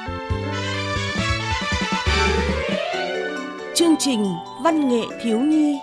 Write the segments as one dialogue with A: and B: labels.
A: Chương trình Văn nghệ thiếu nhi.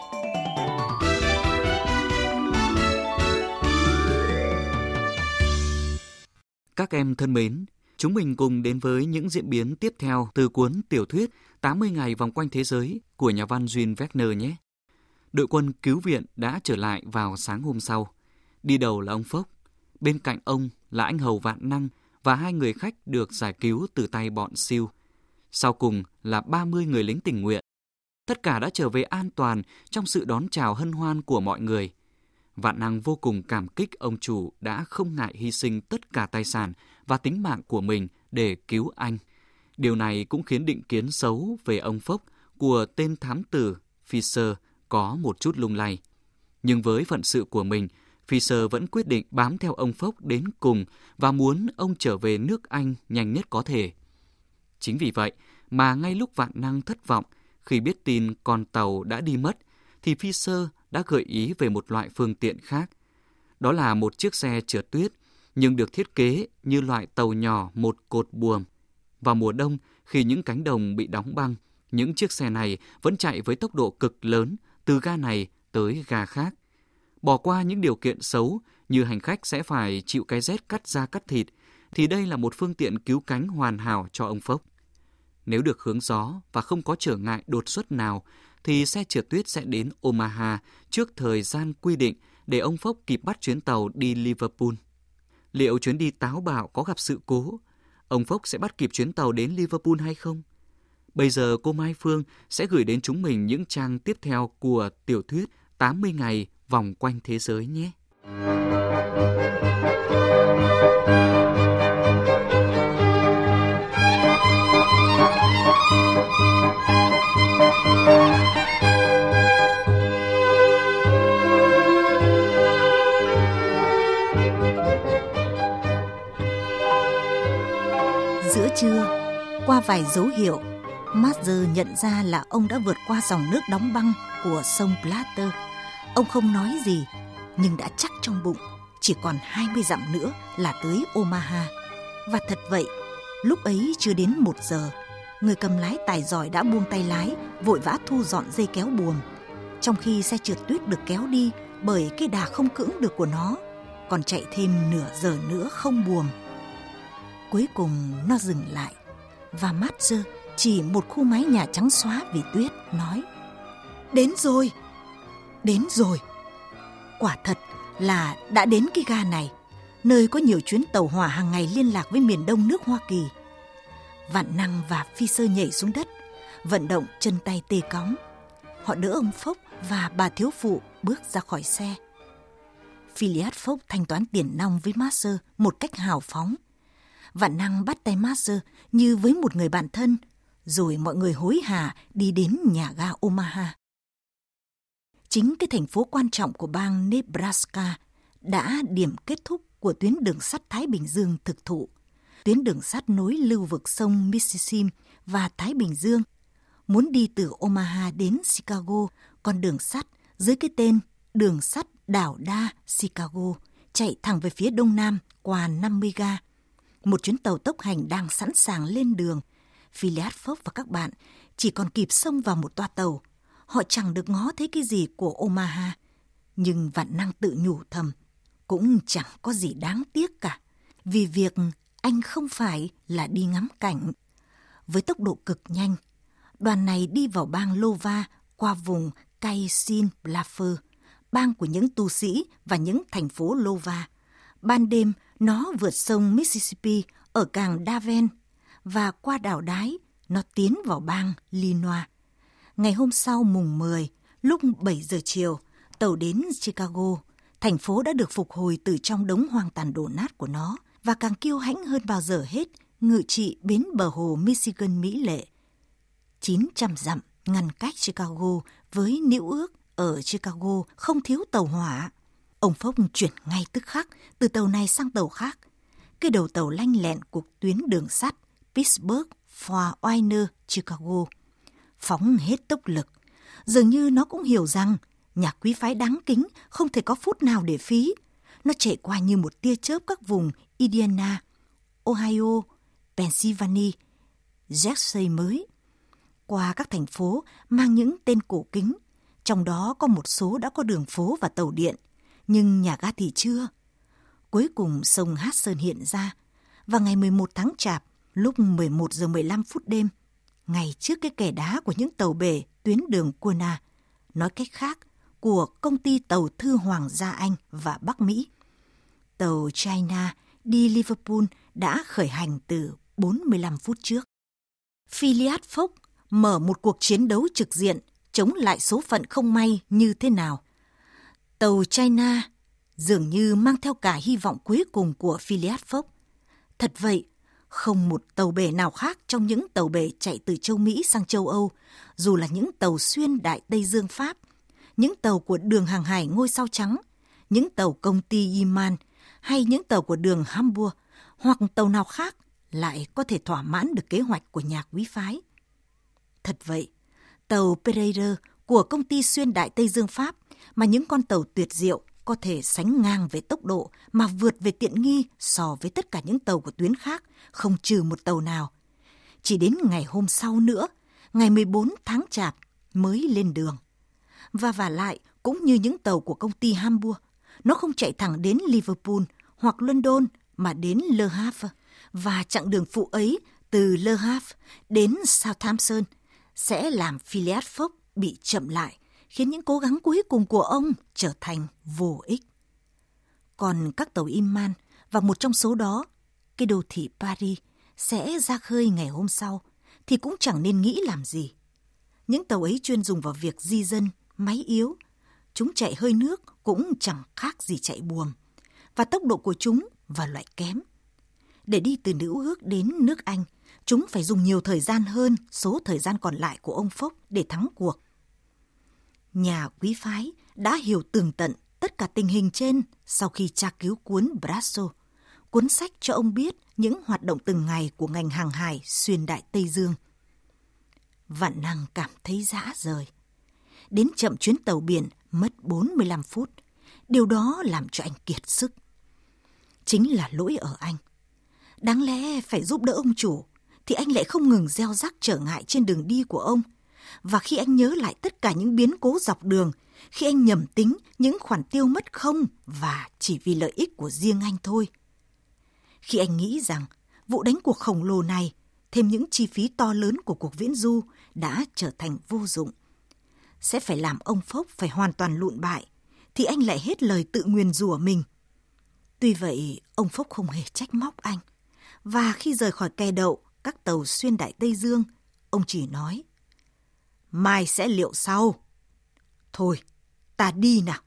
B: Các em thân mến, chúng mình cùng đến với những diễn biến tiếp theo từ cuốn tiểu thuyết 80 ngày vòng quanh thế giới của nhà văn Jules Verne nhé. Đội quân cứu viện đã trở lại vào sáng hôm sau. Đi đầu là ông Phốc, bên cạnh ông là anh hầu Vạn Năng và 2 người khách được giải cứu từ tay bọn Siêu. Sau cùng là 30 người lính tình nguyện. Tất cả đã trở về an toàn trong sự đón chào hân hoan của mọi người. Vạn Năng vô cùng cảm kích ông chủ đã không ngại hy sinh tất cả tài sản và tính mạng của mình để cứu anh. Điều này cũng khiến định kiến xấu về ông Phốc của tên thám tử Fisher có một chút lung lay. Nhưng với phận sự của mình, Fisher vẫn quyết định bám theo ông Phốc đến cùng và muốn ông trở về nước Anh nhanh nhất có thể. Chính vì vậy mà ngay lúc Vạn Năng thất vọng khi biết tin con tàu đã đi mất, thì Fisher đã gợi ý về một loại phương tiện khác. Đó là một chiếc xe trượt tuyết, nhưng được thiết kế như loại tàu nhỏ một cột buồm. Vào mùa đông, khi những cánh đồng bị đóng băng, những chiếc xe này vẫn chạy với tốc độ cực lớn từ ga này tới ga khác. Bỏ qua những điều kiện xấu như hành khách sẽ phải chịu cái rét cắt da cắt thịt, thì đây là một phương tiện cứu cánh hoàn hảo cho ông Phốc. Nếu được hướng gió và không có trở ngại đột xuất nào, thì xe trượt tuyết sẽ đến Omaha trước thời gian quy định để ông Phốc kịp bắt chuyến tàu đi Liverpool. Liệu chuyến đi táo bạo có gặp sự cố, ông Phốc sẽ bắt kịp chuyến tàu đến Liverpool hay không? Bây giờ cô Mai Phương sẽ gửi đến chúng mình những trang tiếp theo của tiểu thuyết 80 ngày vòng quanh thế giới nhé.
C: Giữa trưa, qua vài dấu hiệu, Master nhận ra là ông đã vượt qua dòng nước đóng băng của sông Platte. Ông không nói gì, nhưng đã chắc trong bụng chỉ còn 20 dặm nữa là tới Omaha. Và thật vậy, lúc ấy chưa đến 1 giờ, người cầm lái tài giỏi đã buông tay lái, vội vã thu dọn dây kéo buồm. Trong khi xe trượt tuyết được kéo đi bởi cái đà không cưỡng được của nó, còn chạy thêm nửa giờ nữa không buồm. Cuối cùng nó dừng lại, và Master chỉ một khu mái nhà trắng xóa vì tuyết, nói: Đến rồi, đến rồi. Quả thật là đã đến cái ga này, nơi có nhiều chuyến tàu hỏa hàng ngày liên lạc với miền đông nước Hoa Kỳ. Vạn Năng và Fisher nhảy xuống đất, vận động chân tay tê cóng. Họ đỡ ông Phốc và bà thiếu phụ bước ra khỏi xe. Phileas Fogg thanh toán tiền nong với Master một cách hào phóng. Vạn Năng bắt tay Master như với một người bạn thân, rồi mọi người hối hả đi đến nhà ga Omaha. Chính cái thành phố quan trọng của bang Nebraska đã điểm kết thúc của tuyến đường sắt Thái Bình Dương thực thụ. Tuyến đường sắt nối lưu vực sông Mississippi và Thái Bình Dương. Muốn đi từ Omaha đến Chicago, con đường sắt dưới cái tên đường sắt đảo đa Chicago chạy thẳng về phía đông nam qua 50 ga. Một chuyến tàu tốc hành đang sẵn sàng lên đường. Phileas Fogg và các bạn chỉ còn kịp xông vào một toa tàu. Họ chẳng được ngó thấy cái gì của Omaha. Nhưng Vạn Năng tự nhủ thầm, cũng chẳng có gì đáng tiếc cả, vì việc anh không phải là đi ngắm cảnh. Với tốc độ cực nhanh, đoàn này đi vào bang Iowa qua vùng Caysin Bluffs, bang của những tu sĩ và những thành phố Iowa. Ban đêm, nó vượt sông Mississippi ở cảng Daven và qua đảo Đái, nó tiến vào bang Illinois. Ngày hôm sau mùng 10, lúc 7 giờ chiều, tàu đến Chicago. Thành phố đã được phục hồi từ trong đống hoang tàn đổ nát của nó và càng kiêu hãnh hơn bao giờ hết, ngự trị bến bờ hồ Michigan mỹ lệ. 900 dặm ngăn cách Chicago với New York, ở Chicago không thiếu tàu hỏa. Ông Fogg chuyển ngay tức khắc từ tàu này sang tàu khác. Cái đầu tàu lanh lẹn của tuyến đường sắt Pittsburgh, Fort Wayne, Chicago. Phóng hết tốc lực. Dường như nó cũng hiểu rằng nhà quý phái đáng kính không thể có phút nào để phí. Nó chạy qua như một tia chớp các vùng Indiana, Ohio, Pennsylvania, Jersey mới, qua các thành phố mang những tên cổ kính, trong đó có một số đã có đường phố và tàu điện, nhưng nhà ga thì chưa. Cuối cùng sông Hudson hiện ra, và ngày 11 tháng Chạp, lúc 11 giờ 15 phút đêm, ngày trước cái kè đá của những tàu bè tuyến đường Cunard, nói cách khác, của công ty tàu thư Hoàng gia Anh và Bắc Mỹ. Tàu China đi Liverpool đã khởi hành từ 45 phút trước. Phileas Fogg mở một cuộc chiến đấu trực diện chống lại số phận không may như thế nào. Tàu China dường như mang theo cả hy vọng cuối cùng của Phileas Fogg. Thật vậy, không một tàu bè nào khác trong những tàu bè chạy từ châu Mỹ sang châu Âu, dù là những tàu xuyên Đại Tây Dương Pháp, những tàu của đường hàng hải Ngôi Sao Trắng, những tàu công ty Yiman hay những tàu của đường Hamburg hoặc tàu nào khác lại có thể thỏa mãn được kế hoạch của nhà quý phái. Thật vậy, tàu Pereira của công ty xuyên Đại Tây Dương Pháp mà những con tàu tuyệt diệu có thể sánh ngang về tốc độ mà vượt về tiện nghi so với tất cả những tàu của tuyến khác, không trừ một tàu nào. Chỉ đến ngày hôm sau nữa, ngày 14 tháng Chạp mới lên đường. Và vả lại, cũng như những tàu của công ty Hamburg, nó không chạy thẳng đến Liverpool hoặc London mà đến Le Havre, và chặng đường phụ ấy từ Le Havre đến Southampton sẽ làm Phileas Fogg bị chậm lại, khiến những cố gắng cuối cùng của ông trở thành vô ích. Còn các tàu Imman và một trong số đó, cái đô thị Paris, sẽ ra khơi ngày hôm sau, thì cũng chẳng nên nghĩ làm gì. Những tàu ấy chuyên dùng vào việc di dân, máy yếu. Chúng chạy hơi nước cũng chẳng khác gì chạy buồm, và tốc độ của chúng và loại kém. Để đi từ Nữ Ước đến nước Anh, chúng phải dùng nhiều thời gian hơn số thời gian còn lại của ông Fogg để thắng cuộc. Nhà quý phái đã hiểu tường tận tất cả tình hình trên sau khi tra cứu cuốn Bradshaw, cuốn sách cho ông biết những hoạt động từng ngày của ngành hàng hải xuyên Đại Tây Dương. Vạn Năng cảm thấy rã rời. Đến chậm chuyến tàu biển mất 45 phút. Điều đó làm cho anh kiệt sức. Chính là lỗi ở anh. Đáng lẽ phải giúp đỡ ông chủ, thì anh lại không ngừng gieo rắc trở ngại trên đường đi của ông. Và khi anh nhớ lại tất cả những biến cố dọc đường, khi anh nhầm tính những khoản tiêu mất không và chỉ vì lợi ích của riêng anh thôi. Khi anh nghĩ rằng vụ đánh cuộc khổng lồ này, thêm những chi phí to lớn của cuộc viễn du đã trở thành vô dụng, sẽ phải làm ông Fogg phải hoàn toàn lụn bại, thì anh lại hết lời tự nguyền rủa mình. Tuy vậy, ông Fogg không hề trách móc anh. Và khi rời khỏi kè đậu các tàu xuyên Đại Tây Dương, ông chỉ nói: mai sẽ liệu sau. Thôi, ta đi nào.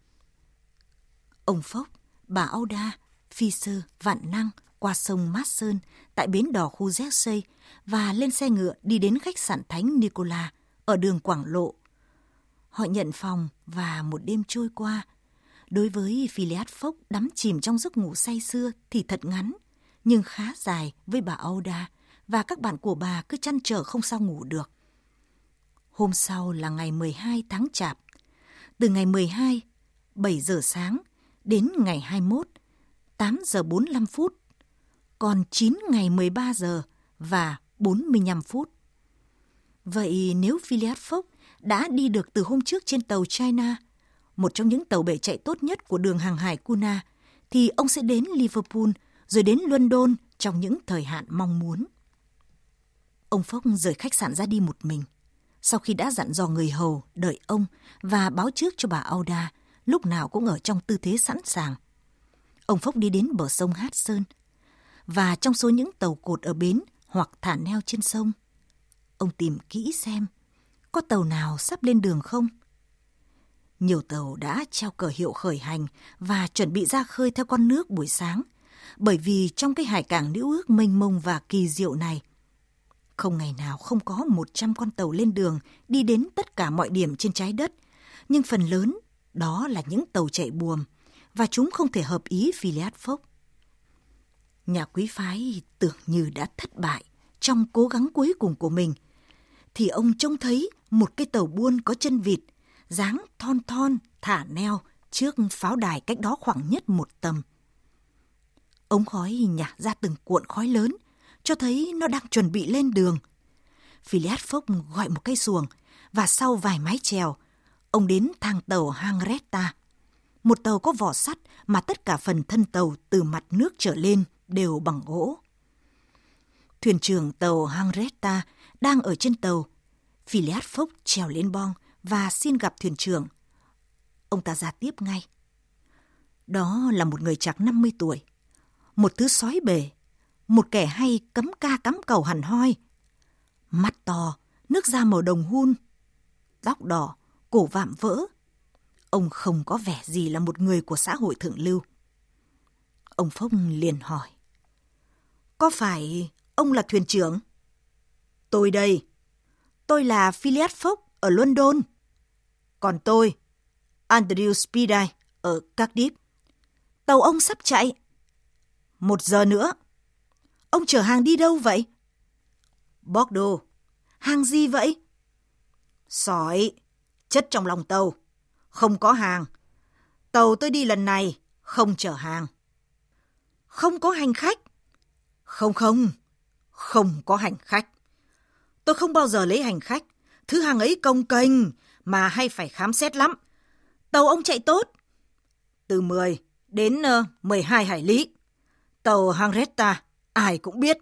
C: Ông Fogg, bà Auda, Fisher, Vạn Năng qua sông Mát-Sơn tại bến đò khu Jersey và lên xe ngựa đi đến khách sạn Thánh Nicola ở đường Quảng Lộ. Họ nhận phòng và một đêm trôi qua. Đối với Phileas Fogg đắm chìm trong giấc ngủ say sưa thì thật ngắn, nhưng khá dài với bà Auda và các bạn của bà cứ trăn trở không sao ngủ được. Hôm sau là ngày 12 tháng Chạp. Từ ngày 12, 7 giờ sáng, đến ngày 21, 8 giờ 45 phút, còn 9 ngày 13 giờ và 45 phút. Vậy nếu Phileas Fogg đã đi được từ hôm trước trên tàu China, một trong những tàu bè chạy tốt nhất của đường hàng hải Cunard, thì ông sẽ đến Liverpool rồi đến London trong những thời hạn mong muốn. Ông Fogg rời khách sạn ra đi một mình, sau khi đã dặn dò người hầu đợi ông và báo trước cho bà Auda lúc nào cũng ở trong tư thế sẵn sàng. Ông Fogg đi đến bờ sông Hudson, và trong số những tàu cột ở bến hoặc thả neo trên sông, ông tìm kỹ xem có tàu nào sắp lên đường không. Nhiều tàu đã treo cờ hiệu khởi hành và chuẩn bị ra khơi theo con nước buổi sáng, bởi vì trong cái hải cảng Nữ Ước mênh mông và kỳ diệu này, không ngày nào không có 100 con tàu lên đường đi đến tất cả mọi điểm trên trái đất, nhưng phần lớn đó là những tàu chạy buồm, và chúng không thể hợp ý Phileas Fogg. Nhà quý phái tưởng như đã thất bại trong cố gắng cuối cùng của mình, thì ông trông thấy một cái tàu buôn có chân vịt, dáng thon thon thả neo trước pháo đài cách đó khoảng nhất một tầm. Ống khói nhả ra từng cuộn khói lớn, cho thấy nó đang chuẩn bị lên đường. Phileas Fogg gọi một cây xuồng và sau vài mái chèo, ông đến thang tàu Henrietta, một tàu có vỏ sắt mà tất cả phần thân tàu từ mặt nước trở lên đều bằng gỗ. Thuyền trưởng tàu Henrietta đang ở trên tàu. Phileas Fogg trèo lên boong và xin gặp thuyền trưởng. Ông ta ra tiếp ngay. Đó là một người chạc 50 tuổi, một thứ sói bể, một kẻ hay cấm ca cắm cầu hẳn hoi. Mắt to, nước da màu đồng hun, tóc đỏ, cổ vạm vỡ. Ông không có vẻ gì là một người của xã hội thượng lưu. Ông Fogg liền hỏi. Có phải ông là thuyền trưởng? Tôi đây. Tôi là Phileas Fogg ở London. Còn tôi, Andrew Speedy ở Cardiff. Tàu ông sắp chạy. 1 giờ nữa. Ông chở hàng đi đâu vậy? Bordeaux. Hàng gì vậy? Sỏi, chất trong lòng tàu. Không có hàng. Tàu tôi đi lần này không chở hàng. Không có hành khách? Không có hành khách. Tôi không bao giờ lấy hành khách. Thứ hàng ấy cồng kềnh mà hay phải khám xét lắm. Tàu ông chạy tốt. Từ 10 đến 12 hải lý. Tàu Henrietta ai cũng biết.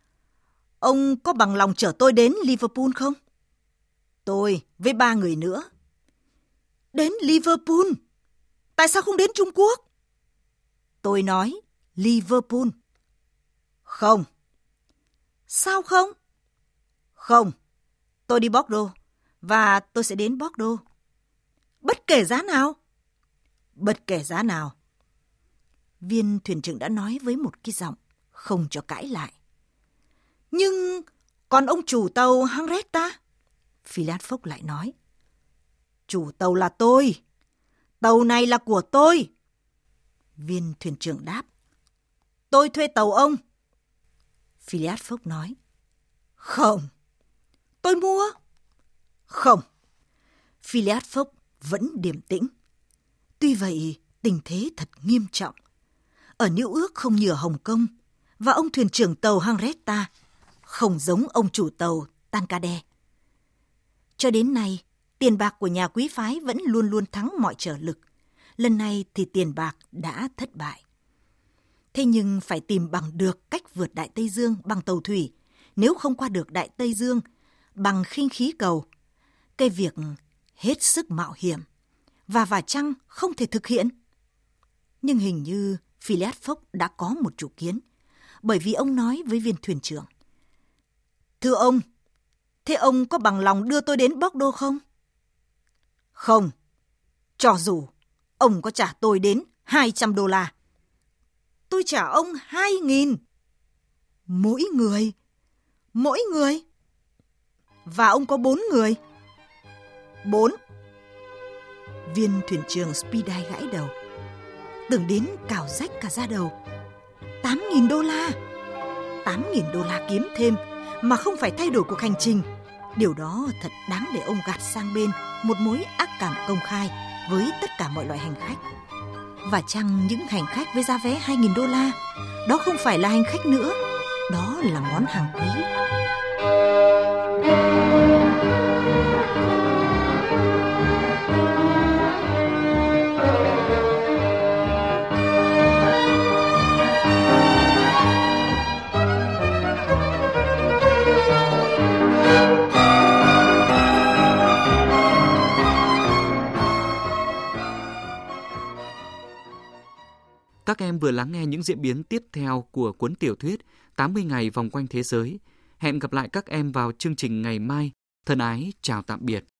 C: Ông có bằng lòng chở tôi đến Liverpool không? Tôi với 3 người nữa. Đến Liverpool? Tại sao không đến Trung Quốc? Tôi nói Liverpool. Không. Sao không? Không. Tôi đi Bordeaux và tôi sẽ đến Bordeaux. Bất kể giá nào? Bất kể giá nào. Viên thuyền trưởng đã nói với một cái giọng không cho cãi lại. Nhưng còn ông chủ tàu Henrietta? Phileas Fogg lại nói. Chủ tàu là tôi. Tàu này là của tôi. Viên thuyền trưởng đáp. Tôi thuê tàu ông. Phileas Fogg nói. Không. Tôi mua. Không. Phileas Fogg vẫn điềm tĩnh. Tuy vậy, tình thế thật nghiêm trọng. Ở New Ước không như ở Hồng Kông, và ông thuyền trưởng tàu Henrietta không giống ông chủ tàu Tankade. Cho đến nay, tiền bạc của nhà quý phái vẫn luôn luôn thắng mọi trở lực. Lần này thì tiền bạc đã thất bại. Thế nhưng phải tìm bằng được cách vượt Đại Tây Dương bằng tàu thủy, nếu không qua được Đại Tây Dương bằng khinh khí cầu. Cái việc hết sức mạo hiểm và chăng không thể thực hiện. Nhưng hình như Phileas Fogg đã có một chủ kiến, bởi vì ông nói với viên thuyền trưởng. Thưa ông, thế ông có bằng lòng đưa tôi đến Bordeaux không? Không, cho dù ông có trả tôi đến $200. Tôi trả ông 2.000. Mỗi người. Và ông có 4 người. 4. Viên thuyền trưởng Speedy gãi đầu. Tưởng đến cào rách cả da đầu. $8.000. $8.000 kiếm thêm mà không phải thay đổi cuộc hành trình. Điều đó thật đáng để ông gạt sang bên một mối ác cảm công khai với tất cả mọi loại hành khách. Và chăng những hành khách với giá vé $2.000, đó không phải là hành khách nữa, đó là món hàng quý.
B: Các em vừa lắng nghe những diễn biến tiếp theo của cuốn tiểu thuyết 80 ngày vòng quanh thế giới. Hẹn gặp lại các em vào chương trình ngày mai. Thân ái, chào tạm biệt.